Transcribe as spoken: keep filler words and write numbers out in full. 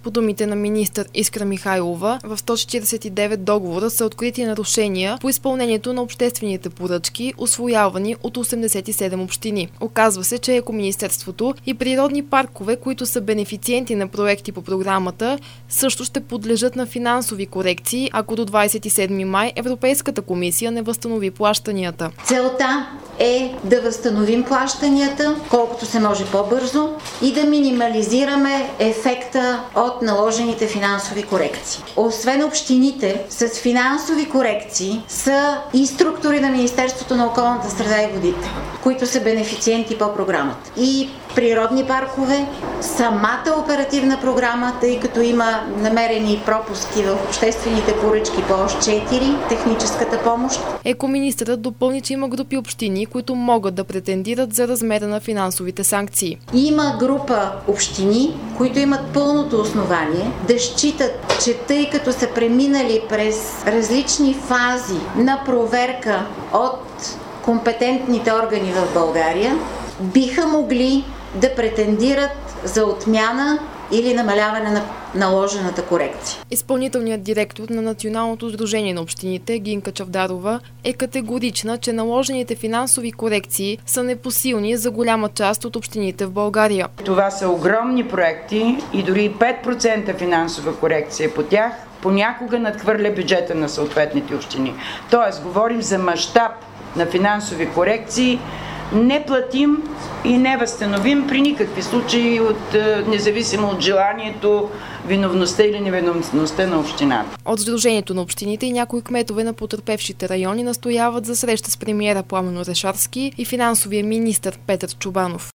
По думите на министър Искра Михайлова, в сто четиридесет и девет договора са открити нарушения по изпълнението на обществените поръчки, усвоявани от осемдесет и седем общини. Оказва се, че Екоминистерството и природни паркове, които са бенефициенти на проекти по програмата, също ще подлежат на финансови корекции, ако до двадесет и седми май Европейската комисия не възстанови плащанията. Целта е да възстановим плащанията колкото се може по-бързо и да минимализираме ефекта от наложените финансови корекции. Освен общините, с финансови корекции са и структури на Министерството на околната среда и водите, които са бенефициенти по програмата. И природни паркове, самата оперативна програма, тъй като има намерени пропуски в обществените поръчки по ос четири, техническата помощ. Екоминистрът допълни, че има групи общини, които могат да претендират за размера на финансовите санкции. Има група общини, които имат пълното основание да считат, че тъй като са преминали през различни фази на проверка от компетентните органи в България, биха могли да претендират за отмяна или намаляване на наложената корекция. Изпълнителният директор на Националното сдружение на общините Гинка Чавдарова е категорична, че наложените финансови корекции са непосилни за голяма част от общините в България. Това са огромни проекти и дори пет процента финансова корекция по тях понякога надхвърля бюджета на съответните общини. Тоест, говорим за мащаб на финансови корекции, не платим и не възстановим при никакви случаи, от, независимо от желанието, виновността или невиновността на общината. От Сдружението на общините и някои кметове на потърпевшите райони настояват за среща с премиера Пламен Орешарски и финансовия министър Петър Чобанов.